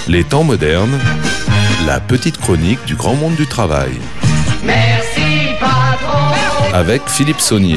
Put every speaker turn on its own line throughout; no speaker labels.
Les temps modernes, la petite chronique du grand monde du travail.
Merci patron.
Avec Philippe Saunier.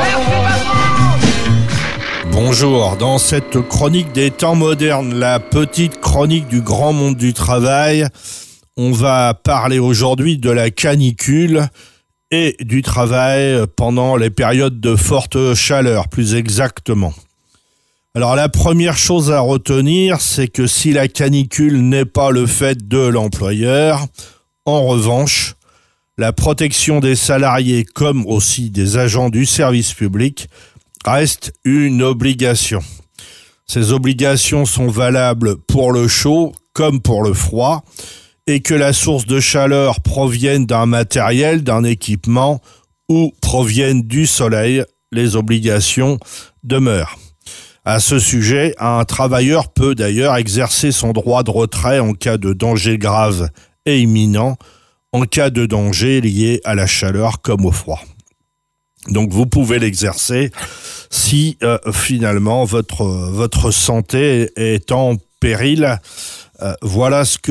Bonjour, dans cette chronique des temps modernes, la petite chronique du grand monde du travail, on va parler aujourd'hui de la canicule et du travail pendant les périodes de forte chaleur, plus exactement. Alors la première chose à retenir, c'est que si la canicule n'est pas le fait de l'employeur, en revanche, la protection des salariés comme aussi des agents du service public reste une obligation. Ces obligations sont valables pour le chaud comme pour le froid et que la source de chaleur provienne d'un matériel, d'un équipement ou provienne du soleil, les obligations demeurent. À ce sujet, un travailleur peut d'ailleurs exercer son droit de retrait en cas de danger grave et imminent, en cas de danger lié à la chaleur comme au froid. Donc vous pouvez l'exercer si finalement votre santé est en péril. Voilà ce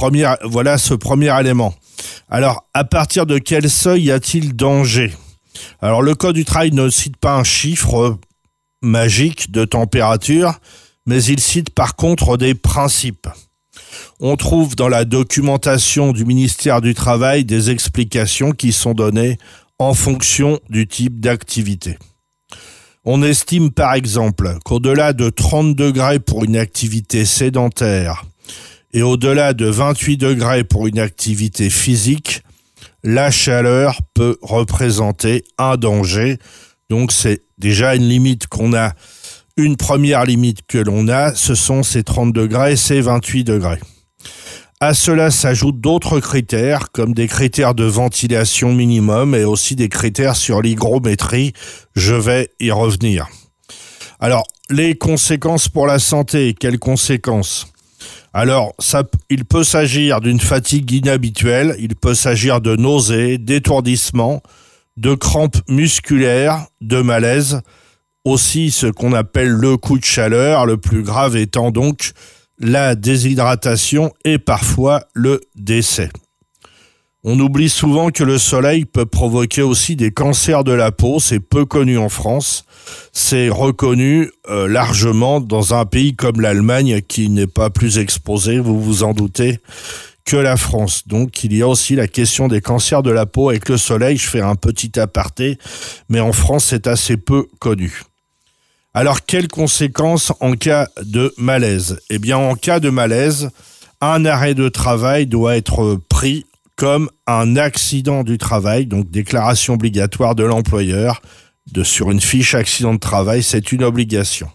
premier élément. Alors à partir de quel seuil y a-t-il danger ? Alors le Code du travail ne cite pas un chiffre magique de température, mais il cite par contre des principes. On trouve dans la documentation du ministère du Travail des explications qui sont données en fonction du type d'activité. On estime par exemple qu'au-delà de 30 degrés pour une activité sédentaire et au-delà de 28 degrés pour une activité physique, la chaleur peut représenter un danger. Donc c'est déjà une limite qu'on a. Une première limite que l'on a, ce sont ces 30 degrés et ces 28 degrés. À cela s'ajoutent d'autres critères, comme des critères de ventilation minimum et aussi des critères sur l'hygrométrie. Je vais y revenir. Alors, les conséquences pour la santé, quelles conséquences ? Alors, il peut s'agir d'une fatigue inhabituelle, il peut s'agir de nausées, d'étourdissements, de crampes musculaires, de malaise, aussi ce qu'on appelle le coup de chaleur, le plus grave étant donc la déshydratation et parfois le décès. On oublie souvent que le soleil peut provoquer aussi des cancers de la peau, c'est peu connu en France, c'est reconnu largement dans un pays comme l'Allemagne qui n'est pas plus exposé, vous vous en doutez, que la France. Donc il y a aussi la question des cancers de la peau avec le soleil, je fais un petit aparté, mais en France c'est assez peu connu. Alors, quelles conséquences en cas de malaise ? Eh bien, en cas de malaise, un arrêt de travail doit être pris comme un accident du travail, donc déclaration obligatoire de l'employeur sur une fiche accident de travail, c'est une obligation.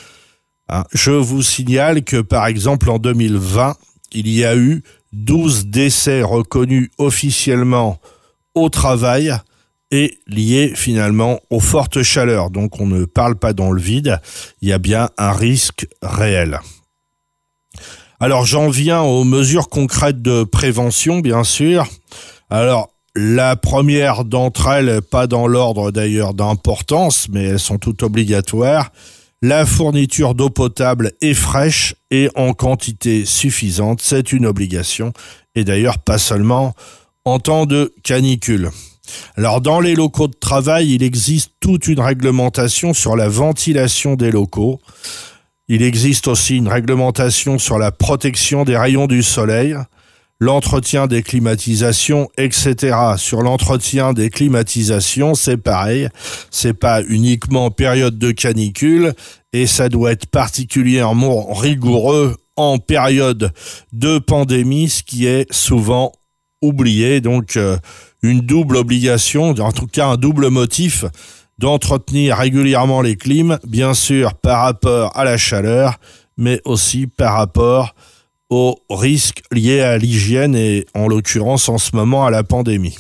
Je vous signale que, par exemple, en 2020, il y a eu 12 décès reconnus officiellement au travail et lié finalement aux fortes chaleurs. Donc on ne parle pas dans le vide, il y a bien un risque réel. Alors j'en viens aux mesures concrètes de prévention, bien sûr. Alors la première d'entre elles, pas dans l'ordre d'ailleurs d'importance, mais elles sont toutes obligatoires, la fourniture d'eau potable et fraîche et en quantité suffisante, c'est une obligation, et d'ailleurs pas seulement en temps de canicule. Alors dans les locaux de travail, il existe toute une réglementation sur la ventilation des locaux. Il existe aussi une réglementation sur la protection des rayons du soleil, l'entretien des climatisations, etc. Sur l'entretien des climatisations, c'est pareil, c'est pas uniquement en période de canicule et ça doit être particulièrement rigoureux en période de pandémie, ce qui est souvent oublié. Donc une double obligation, en tout cas un double motif d'entretenir régulièrement les clims, bien sûr par rapport à la chaleur, mais aussi par rapport aux risques liés à l'hygiène et en l'occurrence en ce moment à la pandémie.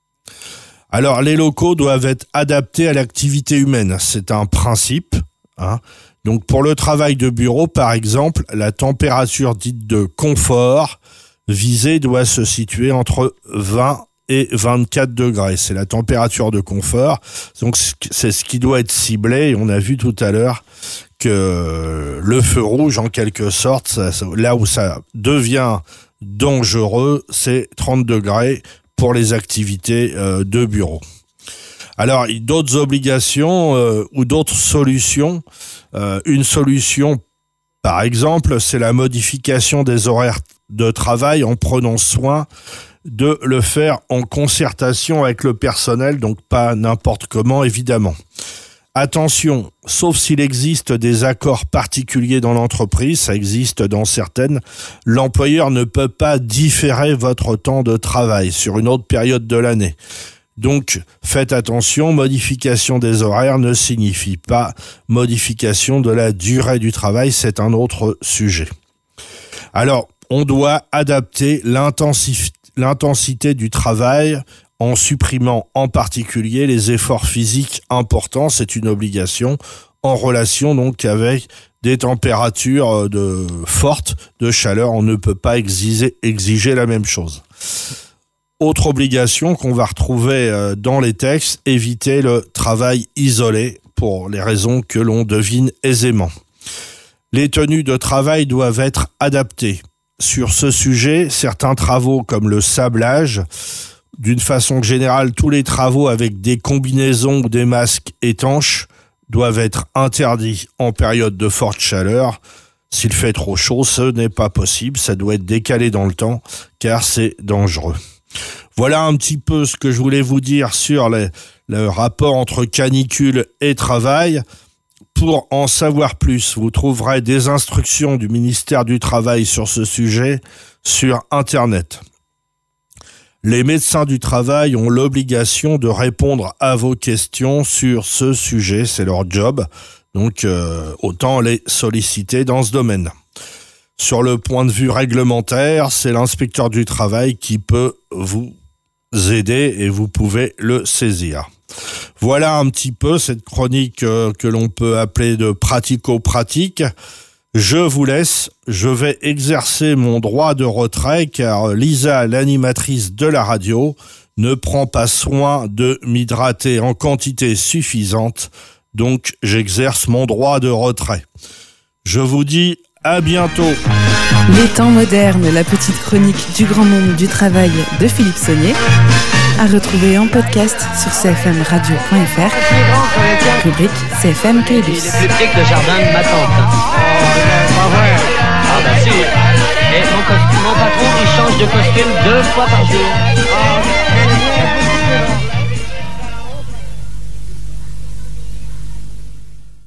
Alors les locaux doivent être adaptés à l'activité humaine, c'est un principe. Donc pour le travail de bureau par exemple, la température dite de confort visée doit se situer entre 20 et 24 degrés. C'est la température de confort. Donc, c'est ce qui doit être ciblé. Et on a vu tout à l'heure que le feu rouge, en quelque sorte, là où ça devient dangereux, c'est 30 degrés pour les activités de bureau. Alors, d'autres obligations ou d'autres solutions. Une solution, par exemple, c'est la modification des horaires de travail en prenant soin de le faire en concertation avec le personnel, donc pas n'importe comment, évidemment. Attention, sauf s'il existe des accords particuliers dans l'entreprise, ça existe dans certaines, l'employeur ne peut pas différer votre temps de travail sur une autre période de l'année. Donc, faites attention, modification des horaires ne signifie pas modification de la durée du travail, c'est un autre sujet. Alors, on doit adapter l'intensité du travail en supprimant en particulier les efforts physiques importants, c'est une obligation, en relation donc avec des températures fortes de chaleur, on ne peut pas exiger la même chose. Autre obligation qu'on va retrouver dans les textes, éviter le travail isolé pour les raisons que l'on devine aisément. Les tenues de travail doivent être adaptées. Sur ce sujet, certains travaux comme le sablage, d'une façon générale, tous les travaux avec des combinaisons ou des masques étanches doivent être interdits en période de forte chaleur. S'il fait trop chaud, ce n'est pas possible, ça doit être décalé dans le temps car c'est dangereux. Voilà un petit peu ce que je voulais vous dire sur le rapport entre canicule et travail. Pour en savoir plus, vous trouverez des instructions du ministère du Travail sur ce sujet sur Internet. Les médecins du travail ont l'obligation de répondre à vos questions sur ce sujet, c'est leur job, donc autant les solliciter dans ce domaine. Sur le point de vue réglementaire, c'est l'inspecteur du travail qui peut vous aider et vous pouvez le saisir. Voilà un petit peu cette chronique que l'on peut appeler de pratico-pratique. Je vous laisse, je vais exercer mon droit de retrait car Lisa, l'animatrice de la radio, ne prend pas soin de m'hydrater en quantité suffisante, donc j'exerce mon droit de retrait. Je vous dis à bientôt.
Les temps modernes, la petite chronique du grand monde du travail de Philippe Saunier, à retrouver en podcast sur cfmradio.fr, rubrique CFM Caylus.
Il est plus petit que le jardin de ma tante. Pas vrai. Ah bah si. Et mon patron, il change de costume 2 fois par jour.